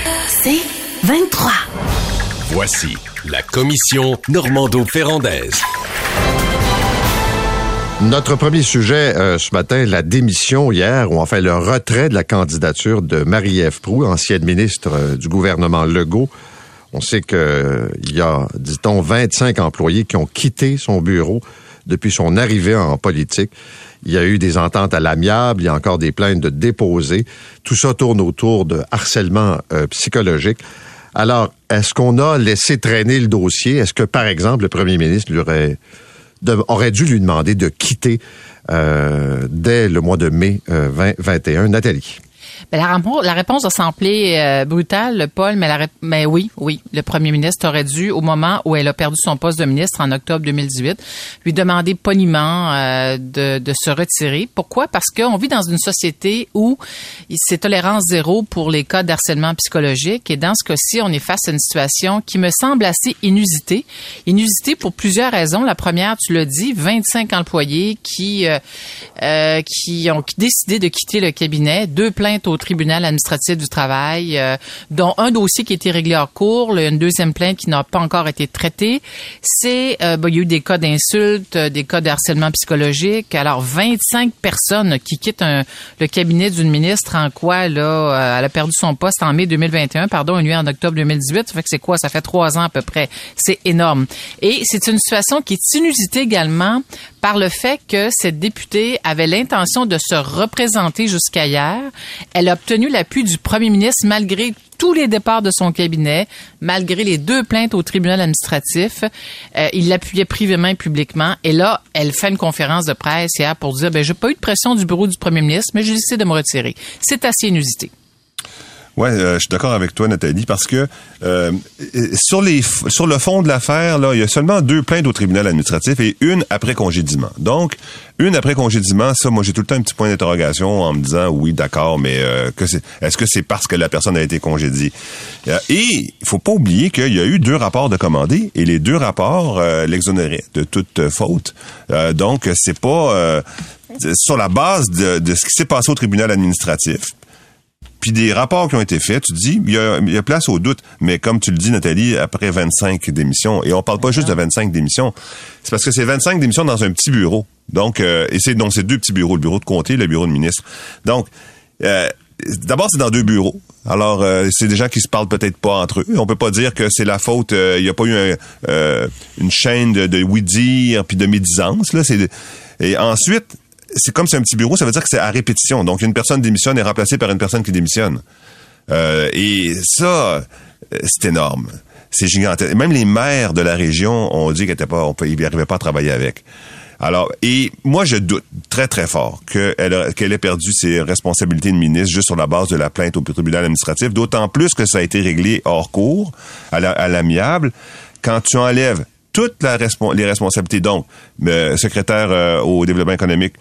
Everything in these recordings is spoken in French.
C'est 23. Voici la commission Normando-Ferrandaise. Notre premier sujet ce matin, la démission hier, ou enfin le retrait de la candidature de Marie-Ève Proulx, ancienne ministre du gouvernement Legault. On sait qu'il y a, dit-on, 25 employés qui ont quitté son bureau depuis son arrivée en politique. Il y a eu des ententes à l'amiable, il y a encore des plaintes de déposées. Tout ça tourne autour de harcèlement psychologique. Alors, est-ce qu'on a laissé traîner le dossier? Est-ce que, par exemple, le premier ministre aurait dû lui demander de quitter dès le mois de mai 2021? Nathalie. La réponse a semblé brutale, Paul, mais oui, le premier ministre aurait dû, au moment où elle a perdu son poste de ministre en octobre 2018, lui demander poliment de se retirer. Pourquoi? Parce qu'on vit dans une société où c'est tolérance zéro pour les cas d'harcèlement psychologique, et dans ce cas-ci, on est face à une situation qui me semble assez inusitée. Inusitée pour plusieurs raisons. La première, tu l'as dit, 25 employés qui ont décidé de quitter le cabinet, 2 plaintes au tribunal administratif du travail, dont un dossier qui a été réglé hors cours, une deuxième plainte qui n'a pas encore été traitée. Il y a eu des cas d'insultes, des cas de harcèlement psychologique. Alors, 25 personnes qui quittent le cabinet d'une ministre en quoi, là, elle a perdu son poste en mai 2021, et lui en octobre 2018. Ça fait que c'est quoi? Ça fait 3 ans à peu près. C'est énorme. Et c'est une situation qui est inusitée également par le fait que cette députée avait l'intention de se représenter jusqu'à hier. Elle a obtenu l'appui du premier ministre malgré tous les départs de son cabinet, malgré les 2 plaintes au tribunal administratif. Il l'appuyait privément et publiquement. Et là, elle fait une conférence de presse hier pour dire, j'ai pas eu de pression du bureau du premier ministre, mais j'ai décidé de me retirer. C'est assez inusité. Ouais, je suis d'accord avec toi, Nathalie, parce que sur le fond de l'affaire, là, il y a seulement 2 plaintes au tribunal administratif et une après congédiement. Donc, une après congédiement, ça, moi, j'ai tout le temps un petit point d'interrogation en me disant, oui, d'accord, mais est-ce que c'est parce que la personne a été congédiée? Et il faut pas oublier qu'il y a eu 2 rapports de commandés et les 2 rapports l'exonéraient de toute faute. Donc, c'est pas sur la base de ce qui s'est passé au tribunal administratif. Puis des rapports qui ont été faits, tu te dis, il y a place au doute. Mais comme tu le dis, Nathalie, après 25 démissions, et on parle pas juste de 25 démissions, c'est parce que c'est 25 démissions dans un petit bureau. Donc, c'est 2 petits bureaux, le bureau de comté et le bureau de ministre. Donc, d'abord, c'est dans 2 bureaux. Alors, c'est des gens qui se parlent peut-être pas entre eux. On peut pas dire que c'est la faute, il y a pas eu une chaîne de oui-dire puis de médisance, là. Et ensuite, c'est comme c'est un petit bureau, ça veut dire que c'est à répétition. Donc, une personne démissionne est remplacée par une personne qui démissionne. Et ça, c'est énorme. C'est gigantesque. Même les maires de la région ont dit qu'ils n'arrivaient pas à travailler avec. Alors, et moi, je doute très, très fort qu'elle ait perdu ses responsabilités de ministre juste sur la base de la plainte au tribunal administratif, d'autant plus que ça a été réglé hors cours, à l'amiable. Quand tu enlèves toutes les responsabilités, donc secrétaire au développement économique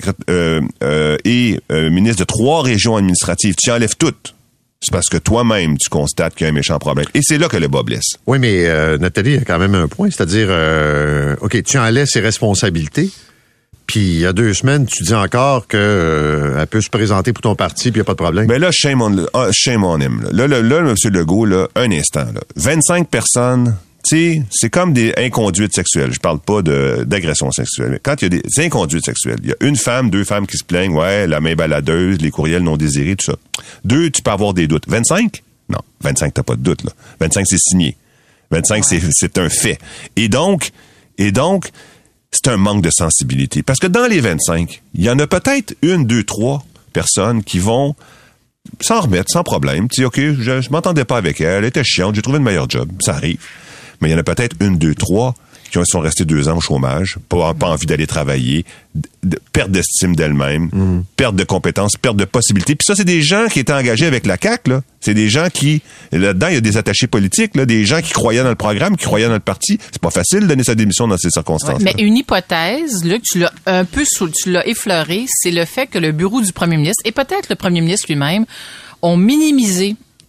et ministre de 3 régions administratives, tu enlèves toutes. C'est parce que toi-même, tu constates qu'il y a un méchant problème. Et c'est là que le bas blesse. Oui, mais Nathalie, il y a quand même un point, c'est-à-dire, OK, tu enlèves ses responsabilités, puis il y a 2 semaines, tu dis encore qu'elle peut se présenter pour ton parti, puis il n'y a pas de problème. Mais là, shame on him. Là, M. Legault, là, un instant, là, 25 personnes... Tu sais, c'est comme des inconduites sexuelles. Je parle pas d'agression sexuelle. Mais quand il y a des inconduites sexuelles, il y a 1 femme, 2 femmes qui se plaignent, la main baladeuse, les courriels non désirés, tout ça. 2, tu peux avoir des doutes. 25? Non. 25, t'as pas de doute, là. 25, c'est signé. 25, c'est un fait. Et donc, c'est un manque de sensibilité. Parce que dans les 25, il y en a peut-être 1, 2, 3 personnes qui vont s'en remettre, sans problème. Tu dis, OK, je m'entendais pas avec elle était chiante, j'ai trouvé une meilleure job. Ça arrive. Mais il y en a peut-être 1, 2, 3 qui sont restés 2 ans au chômage, pas envie d'aller travailler, perte d'estime d'elle-même, perte de compétences, perte de possibilités. Puis ça, c'est des gens qui étaient engagés avec la CAQ, là. C'est des gens qui, là-dedans, il y a des attachés politiques, là, des gens qui croyaient dans le programme, qui croyaient dans le parti. C'est pas facile de donner sa démission dans ces circonstances. Ouais, mais une hypothèse, là, tu l'as effleuré, c'est le fait que le bureau du premier ministre, et peut-être le premier ministre lui-même, ont minimisé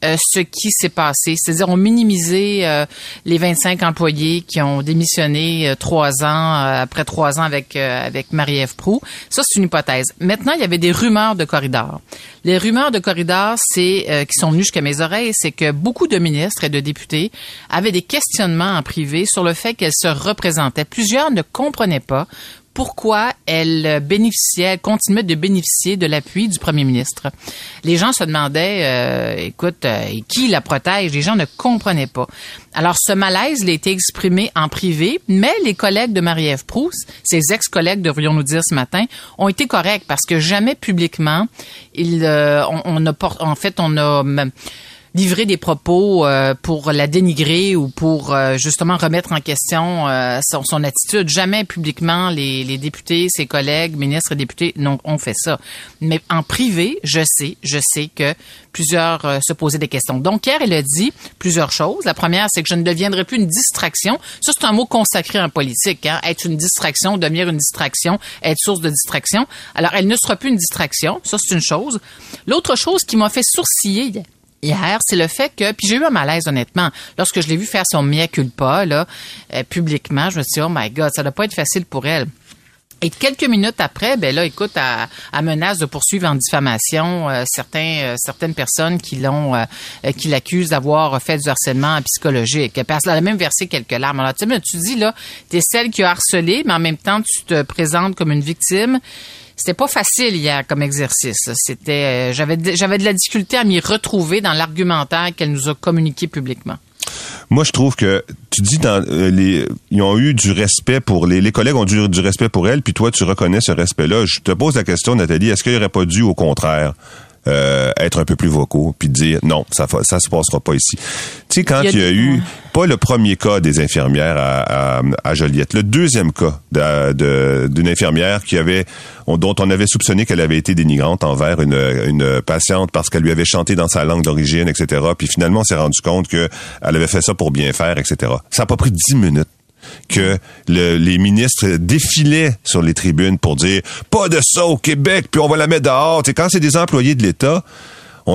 ce qui s'est passé. C'est-à-dire, on minimisait les 25 employés qui ont démissionné après 3 ans avec Marie-Ève Proulx. Ça, c'est une hypothèse. Maintenant, il y avait des rumeurs de corridors. Les rumeurs de corridors, qui sont venues jusqu'à mes oreilles, c'est que beaucoup de ministres et de députés avaient des questionnements en privé sur le fait qu'elle se représentait. Plusieurs ne comprenaient pas pourquoi elle continuait de bénéficier de l'appui du premier ministre. Les gens se demandaient, qui la protège? Les gens ne comprenaient pas. Alors, ce malaise, il a été exprimé en privé, mais les collègues de Marie-Ève Proulx, ses ex-collègues, devrions-nous dire ce matin, ont été corrects parce que jamais publiquement, on a livrer des propos pour la dénigrer ou pour justement remettre en question son attitude. Jamais publiquement les députés, ses collègues, ministres et députés ont fait ça. Mais en privé, je sais que plusieurs se posaient des questions. Donc hier, elle a dit plusieurs choses. La première, c'est que je ne deviendrai plus une distraction. Ça, c'est un mot consacré en politique. Être une distraction, devenir une distraction, être source de distraction. Alors, elle ne sera plus une distraction. Ça, c'est une chose. L'autre chose qui m'a fait sourciller hier, c'est le fait que, puis j'ai eu un malaise honnêtement, lorsque je l'ai vu faire son mea culpa publiquement, je me suis dit, oh my God, ça doit pas être facile pour elle. Et quelques minutes après, elle menace de poursuivre en diffamation certaines personnes qui l'accusent d'avoir fait du harcèlement psychologique. Elle a même versé quelques larmes. Alors tu dis là, t'es celle qui a harcelé, mais en même temps tu te présentes comme une victime. C'était pas facile hier comme exercice. J'avais de la difficulté à m'y retrouver dans l'argumentaire qu'elle nous a communiqué publiquement. Moi, je trouve que tu dis ils ont eu du respect pour les collègues ont eu du respect pour elle, puis toi, tu reconnais ce respect-là. Je te pose la question, Nathalie, est-ce qu'il n'aurait pas dû, au contraire, être un peu plus vocaux, puis dire non, ça se passera pas ici. Tu sais, quand il y a eu pas le premier cas des infirmières à Joliette, le deuxième cas d'une infirmière dont on avait soupçonné qu'elle avait été dénigrante envers une patiente parce qu'elle lui avait chanté dans sa langue d'origine, etc. Puis finalement, on s'est rendu compte qu'elle avait fait ça pour bien faire, etc. Ça a pas pris 10 minutes que les ministres défilaient sur les tribunes pour dire pas de ça au Québec, puis on va la mettre dehors. T'sais, quand c'est des employés de l'État, on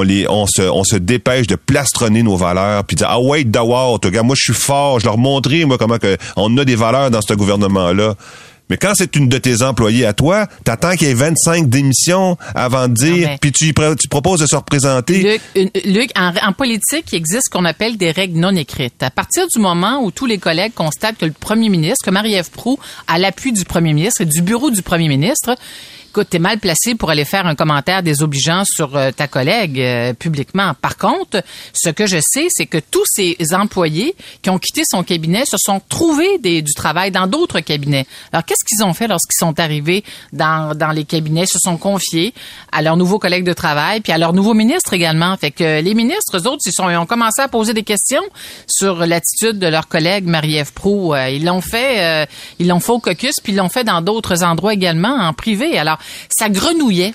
se dépêche de plastronner nos valeurs, puis de dire ah ouais, d'avoir, moi je suis fort, je leur montrerai moi comment on a des valeurs dans ce gouvernement-là. Mais quand c'est une de tes employés à toi, t'attends qu'il y ait 25 démissions avant de dire, puis tu proposes de se représenter. Luc, en politique, il existe ce qu'on appelle des règles non écrites. À partir du moment où tous les collègues constatent que le premier ministre, que Marie-Ève Proulx, a l'appui du premier ministre et du bureau du premier ministre, écoute, t'es mal placé pour aller faire un commentaire désobligeant sur ta collègue publiquement. Par contre, ce que je sais, c'est que tous ces employés qui ont quitté son cabinet se sont trouvés du travail dans d'autres cabinets. Alors, qu'est-ce qu'ils ont fait lorsqu'ils sont arrivés dans les cabinets? Ils se sont confiés à leurs nouveaux collègues de travail, puis à leurs nouveaux ministres également. Fait que les ministres, eux autres, ils ont commencé à poser des questions sur l'attitude de leur collègue Marie-Ève Proulx. Ils l'ont fait au caucus, puis ils l'ont fait dans d'autres endroits également, en privé. Alors, ça grenouillait,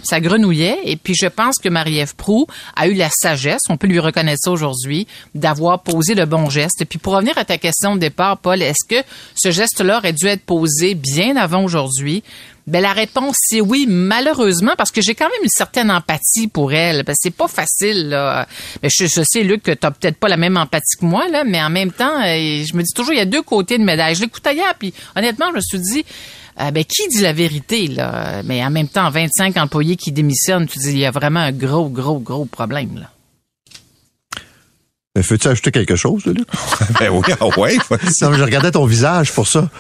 et puis je pense que Marie-Ève Proulx a eu la sagesse, on peut lui reconnaître ça aujourd'hui, d'avoir posé le bon geste. Et puis pour revenir à ta question de départ, Paul, est-ce que ce geste-là aurait dû être posé bien avant aujourd'hui? Ben la réponse c'est oui, malheureusement, parce que j'ai quand même une certaine empathie pour elle. Parce que c'est pas facile, là. Mais je sais, Luc, que t'as peut-être pas la même empathie que moi, là, mais en même temps, je me dis toujours, il y a deux côtés de médaille. Je l'écoutais hier, puis honnêtement, je me suis dit, qui dit la vérité, là? Mais en même temps, 25 employés qui démissionnent, tu dis, il y a vraiment un gros problème, là. Mais veux-tu ajouter quelque chose, Luc? Ben oui, ouais. Non, mais je regardais ton visage pour ça.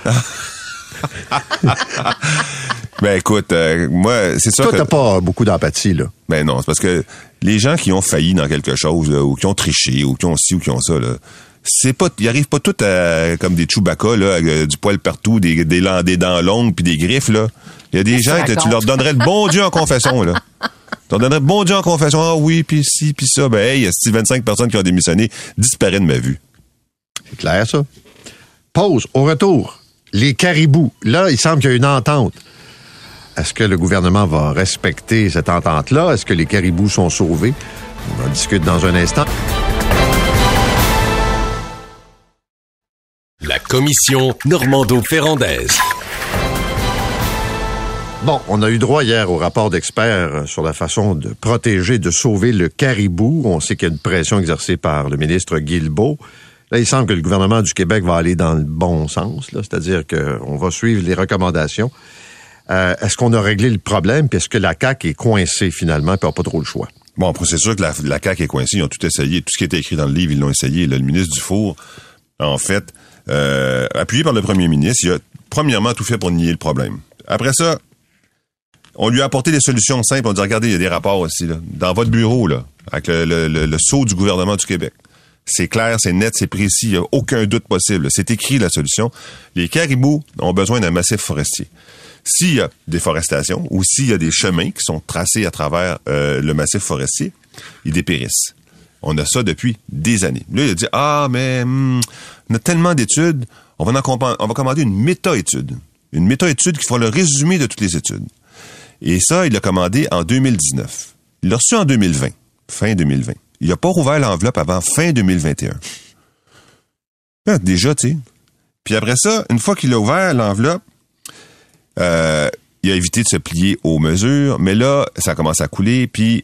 Ben écoute, moi, c'est sûr toi, que... t'as pas beaucoup d'empathie, là. Ben non, c'est parce que les gens qui ont failli dans quelque chose, là, ou qui ont triché, ou qui ont ci, ou qui ont ça, là, ils arrivent pas tous comme des Chewbacca, là, du poil partout, des dents longues puis des griffes, là. Il y a des gens que tu leur donnerais le bon Dieu en confession, là. Tu leur donnerais le bon Dieu en confession. Ah oui, puis ci, puis ça. Ben, hey, il y a 25 personnes qui ont démissionné, disparaît de ma vue. C'est clair, ça. Pause. Au retour, les caribous. Là, il semble qu'il y a une entente. Est-ce que le gouvernement va respecter cette entente-là? Est-ce que les caribous sont sauvés? On en discute dans un instant. La commission Normando-Ferrandaise. Bon, on a eu droit hier au rapport d'experts sur la façon de protéger, de sauver le caribou. On sait qu'il y a une pression exercée par le ministre Guilbeault. Là, il semble que le gouvernement du Québec va aller dans le bon sens, là, c'est-à-dire qu'on va suivre les recommandations. Est-ce qu'on a réglé le problème, puis est-ce que la CAQ est coincée finalement, puis n'a pas trop le choix? Bon, c'est sûr que la CAQ est coincée. Ils ont tout essayé. Tout ce qui était écrit dans le livre, ils l'ont essayé. Là, le ministre Dufour, en fait, appuyé par le premier ministre, il a premièrement tout fait pour nier le problème. Après ça, on lui a apporté des solutions simples. On dit, regardez, il y a des rapports aussi, là, dans votre bureau, là, avec le sceau du gouvernement du Québec. C'est clair, c'est net, c'est précis, il n'y a aucun doute possible. C'est écrit, la solution. Les caribous ont besoin d'un massif forestier. S'il y a déforestation ou s'il y a des chemins qui sont tracés à travers le massif forestier, ils dépérissent. On a ça depuis des années. Là, il a dit, on a tellement d'études, on va commander une méta-étude. Une méta-étude qui fera le résumé de toutes les études. Et ça, il l'a commandé en 2019. Il l'a reçu en 2020, fin 2020. Il n'a pas rouvert l'enveloppe avant fin 2021. Déjà, tu sais. Puis après ça, une fois qu'il a ouvert l'enveloppe, il a évité de se plier aux mesures, mais là, ça commence à couler, puis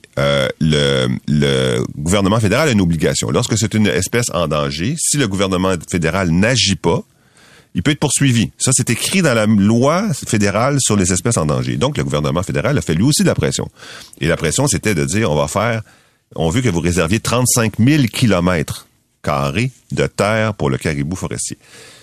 le gouvernement fédéral a une obligation. Lorsque c'est une espèce en danger, si le gouvernement fédéral n'agit pas, il peut être poursuivi. Ça, c'est écrit dans la loi fédérale sur les espèces en danger. Donc, le gouvernement fédéral a fait lui aussi de la pression. Et la pression, c'était de dire, on veut que vous réserviez 35 000 kilomètres carrés de terre pour le caribou forestier.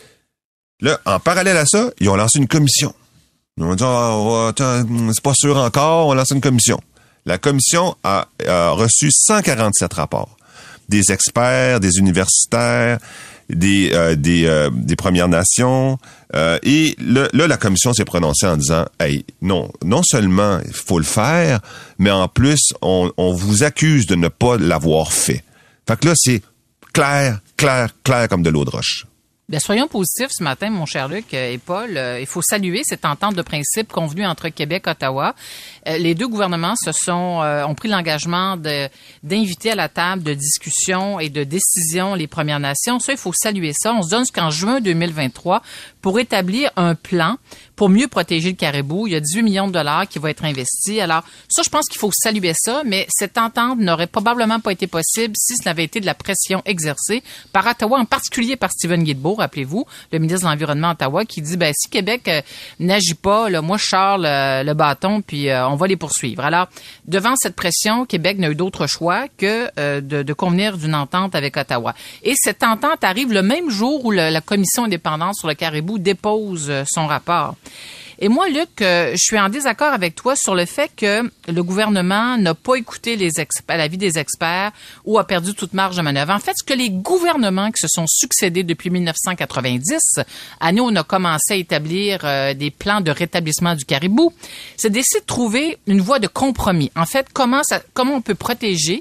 Là, en parallèle à ça, ils ont lancé une commission. Ils ont dit, c'est pas sûr encore, on lance une commission. La commission a reçu 147 rapports. Des experts, des universitaires, des Premières Nations, et là, la commission s'est prononcée en disant, hey, non seulement il faut le faire, mais en plus, on vous accuse de ne pas l'avoir fait. Fait que là, c'est clair comme de l'eau de roche. Bien, soyons positifs ce matin, mon cher Luc et Paul. Il faut saluer cette entente de principe convenue entre Québec et Ottawa. Les deux gouvernements ont pris l'engagement d'inviter à la table de discussion et de décision les Premières Nations. Ça, il faut saluer ça. On se donne jusqu'en juin 2023 pour établir un plan pour mieux protéger le caribou. Il y a 18 millions de dollars qui vont être investis. Alors, ça, je pense qu'il faut saluer ça, mais cette entente n'aurait probablement pas été possible si ce n'avait été de la pression exercée par Ottawa, en particulier par Steven Guilbeault, rappelez-vous, le ministre de l'Environnement à Ottawa, qui dit, si Québec n'agit pas, là, moi, je sors le bâton, puis on va les poursuivre. Alors, devant cette pression, Québec n'a eu d'autre choix que de convenir d'une entente avec Ottawa. Et cette entente arrive le même jour où la Commission indépendante sur le caribou dépose son rapport. Et moi, Luc, je suis en désaccord avec toi sur le fait que le gouvernement n'a pas écouté l'avis des experts ou a perdu toute marge de manœuvre. En fait, ce que les gouvernements qui se sont succédés depuis 1990, année où on a commencé à établir des plans de rétablissement du caribou, c'est d'essayer de trouver une voie de compromis. En fait, comment on peut protéger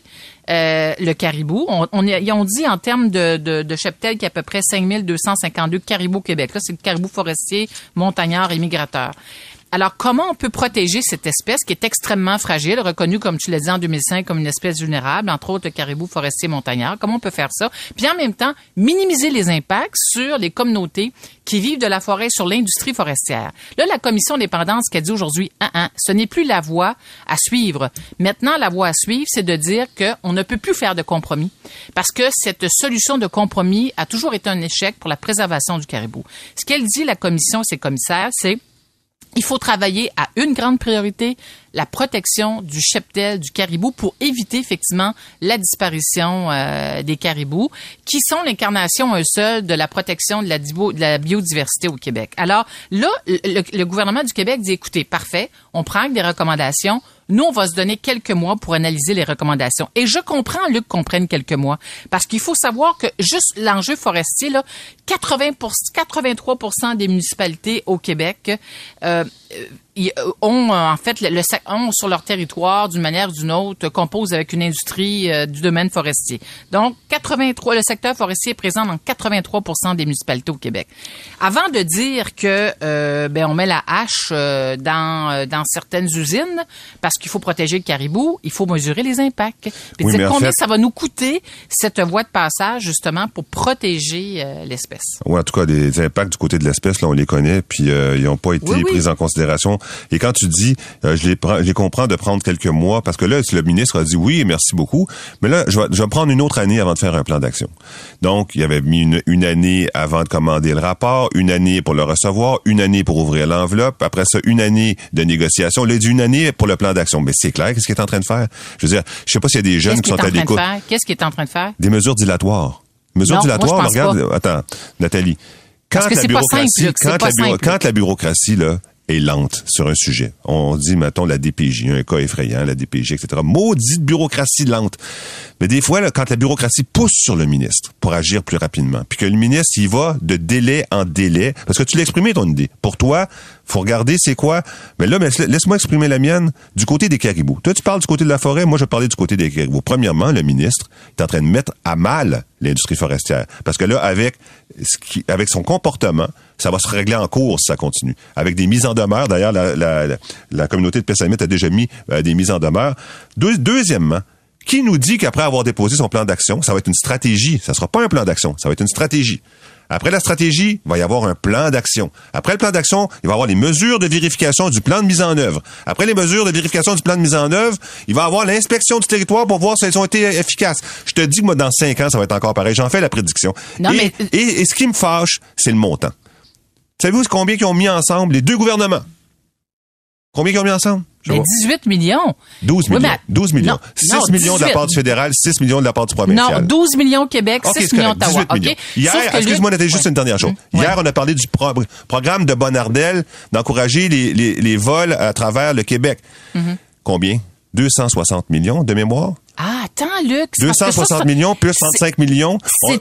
le caribou. Ils ont dit en termes de cheptel qu'il y a à peu près 5252 caribous au Québec. Là, c'est le caribou forestier, montagnard et migrateur. Alors, comment on peut protéger cette espèce qui est extrêmement fragile, reconnue, comme tu l'as dit, en 2005 comme une espèce vulnérable, entre autres le caribou forestier montagnard? Comment on peut faire ça? Puis en même temps, minimiser les impacts sur les communautés qui vivent de la forêt, sur l'industrie forestière. Là, la Commission indépendante, ce qu'elle dit aujourd'hui, ce n'est plus la voie à suivre. Maintenant, la voie à suivre, c'est de dire qu'on ne peut plus faire de compromis parce que cette solution de compromis a toujours été un échec pour la préservation du caribou. Ce qu'elle dit, la Commission et ses commissaires, c'est il faut travailler à une grande priorité, la protection du cheptel du caribou pour éviter effectivement la disparition des caribous qui sont l'incarnation eux seuls de la protection de la biodiversité au Québec. Alors là, le gouvernement du Québec dit écoutez, parfait, on prend des recommandations. Nous, on va se donner quelques mois pour analyser les recommandations. Et je comprends, Luc, qu'on prenne quelques mois. Parce qu'il faut savoir que juste l'enjeu forestier, là, 83% des municipalités au Québec ont en fait ont sur leur territoire d'une manière ou d'une autre composent avec une industrie du domaine forestier. Donc le secteur forestier est présent dans 83% des municipalités au Québec. Avant de dire que on met la hache dans certaines usines parce qu'il faut protéger le caribou, il faut mesurer les impacts. Puis dire combien ça va nous coûter cette voie de passage justement pour protéger l'espèce. Oui, en tout cas, les impacts du côté de l'espèce, là, on les connaît, puis ils n'ont pas été pris en considération Et quand tu dis, je les comprends de prendre quelques mois, parce que là, le ministre a dit oui, merci beaucoup, mais là, je vais prendre une autre année avant de faire un plan d'action. Donc, il avait mis une année avant de commander le rapport, une année pour le recevoir, une année pour ouvrir l'enveloppe, après ça, une année de négociation. Là, il dit une année pour le plan d'action. Mais c'est clair, qu'est-ce qu'il est en train de faire? Je veux dire, je sais pas s'il y a des jeunes qui sont à l'écoute. Qu'est-ce qu'il est en train de faire? Des mesures dilatoires. Regarde, attends, Nathalie. Quand la bureaucratie, là, est lente sur un sujet. On dit, mettons, la DPJ, un cas effrayant, la DPJ, etc. Maudite bureaucratie lente. Mais des fois, là, quand la bureaucratie pousse sur le ministre pour agir plus rapidement, puis que le ministre, il va de délai en délai, parce que tu l'as exprimé ton idée. Pour toi, faut regarder c'est quoi. Mais là, laisse-moi exprimer la mienne du côté des caribous. Toi, tu parles du côté de la forêt, moi, je vais parler du côté des caribous. Premièrement, le ministre est en train de mettre à mal l'industrie forestière. Parce que là, avec son comportement, ça va se régler en cours si ça continue. Avec des mises en demeure, d'ailleurs, la communauté de Pessamit a déjà mis des mises en demeure. Deuxièmement, qui nous dit qu'après avoir déposé son plan d'action, ça va être une stratégie? Ça sera pas un plan d'action, ça va être une stratégie. Après la stratégie, il va y avoir un plan d'action. Après le plan d'action, il va y avoir les mesures de vérification du plan de mise en œuvre. Après les mesures de vérification du plan de mise en œuvre, il va y avoir l'inspection du territoire pour voir si elles ont été efficaces. Je te dis que moi, dans 5 ans, ça va être encore pareil. J'en fais la prédiction. Et ce qui me fâche, c'est le montant. Savez-vous combien ils ont mis ensemble, les deux gouvernements? Combien ils ont mis ensemble? Mais 18 millions. 12 millions. Oui, 12 millions. 6 millions de la part du fédéral, 6 millions de la part du provincial. Non, 12 millions au Québec, 6 millions d'Ottawa. Okay. Hier, excuse-moi, Nathalie, juste une dernière chose. Hier, on a parlé du programme de Bonnardel d'encourager les vols à travers le Québec. Combien? 260 millions de mémoire? Ah, attends, Luc. 260 millions plus 35 millions.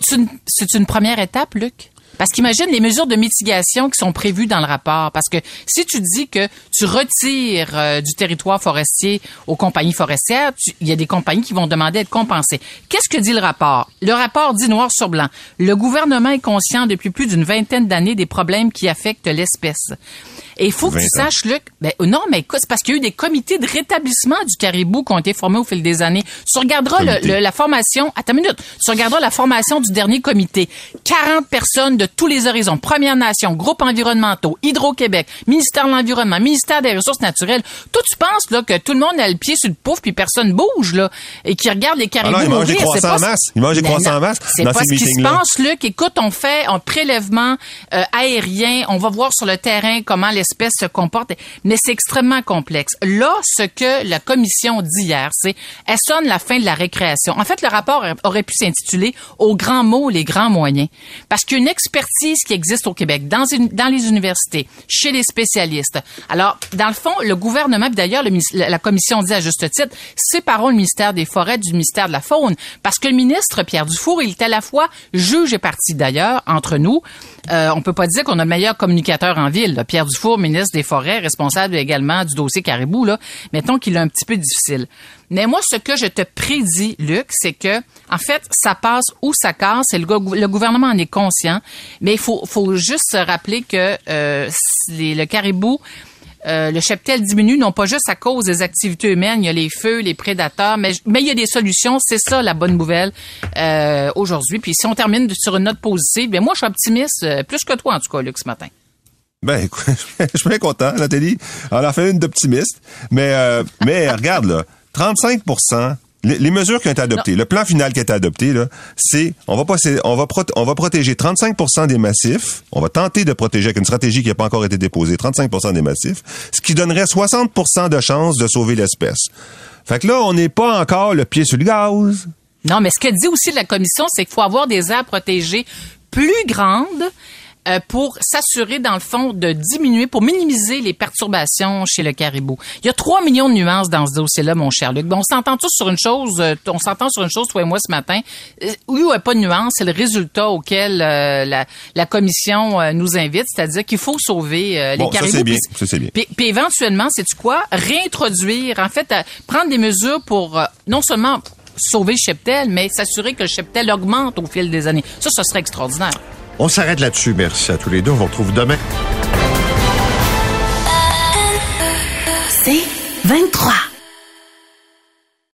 C'est une première étape, Luc. Parce qu'imagine les mesures de mitigation qui sont prévues dans le rapport. Parce que si tu dis que tu retires du territoire forestier aux compagnies forestières, il y a des compagnies qui vont demander à être compensées. Qu'est-ce que dit le rapport? Le rapport dit noir sur blanc. Le gouvernement est conscient depuis plus d'une vingtaine d'années des problèmes qui affectent l'espèce. Et il faut que tu saches, Luc, non, mais écoute, c'est parce qu'il y a eu des comités de rétablissement du caribou qui ont été formés au fil des années. Tu regarderas la formation, attends une minute, tu regarderas la formation du dernier comité. 40 personnes de tous les horizons, Premières Nations, groupes environnementaux, Hydro-Québec, ministère de l'Environnement, ministère des Ressources naturelles. Toi, tu penses, là, que tout le monde a le pied sur le pouf puis personne bouge, là, et qui regarde les caribous mourir. Il mange des croissants en masse. C'est pas ce qui se passe, Luc. Écoute, on fait un prélèvement aérien, on va voir sur le terrain comment l'espèce se comporte, mais c'est extrêmement complexe. Là, ce que la commission dit hier, c'est elle sonne la fin de la récréation. En fait, le rapport aurait pu s'intituler « Aux grands mots, les grands moyens ». Parce qu'il y a une expertise qui existe au Québec, dans les universités, chez les spécialistes. Alors, dans le fond, le gouvernement, puis d'ailleurs, la commission dit à juste titre, séparons le ministère des Forêts du ministère de la Faune. Parce que le ministre Pierre Dufour, il est à la fois juge et partie. D'ailleurs, entre nous, on peut pas dire qu'on a le meilleur communicateur en ville. Là. Pierre Dufour, ministre des Forêts, responsable également du dossier caribou, là, mettons qu'il est un petit peu difficile. Mais moi, ce que je te prédis, Luc, c'est que, en fait, ça passe ou ça casse, et le gouvernement en est conscient, mais il faut juste se rappeler que le caribou, le cheptel diminue, non pas juste à cause des activités humaines, il y a les feux, les prédateurs, mais il y a des solutions, c'est ça la bonne nouvelle aujourd'hui. Puis si on termine sur une note positive, bien moi je suis optimiste, plus que toi en tout cas, Luc, ce matin. Ben écoute, je suis bien content, Nathalie. On a fait une d'optimiste, mais regarde là, 35%. Les mesures qui ont été adoptées, le plan final qui a été adopté, là, c'est on va protéger 35% des massifs. On va tenter de protéger avec une stratégie qui n'a pas encore été déposée 35% des massifs, ce qui donnerait 60% de chances de sauver l'espèce. Fait que là, on n'est pas encore le pied sur le gaz. Non, mais ce que dit aussi la commission, c'est qu'il faut avoir des aires protégées plus grandes pour s'assurer, dans le fond, de diminuer, pour minimiser les perturbations chez le caribou. Il y a 3 millions de nuances dans ce dossier-là, mon cher Luc. Bon, on s'entend sur une chose, toi et moi, ce matin. Oui, il n'y a pas de nuance, c'est le résultat auquel la commission nous invite, c'est-à-dire qu'il faut sauver les caribous. Ça, c'est bien. Puis éventuellement, sais-tu quoi? Réintroduire, en fait, prendre des mesures pour non seulement sauver le cheptel, mais s'assurer que le cheptel augmente au fil des années. Ça serait extraordinaire. On s'arrête là-dessus. Merci à tous les deux. On vous retrouve demain. C'est 23.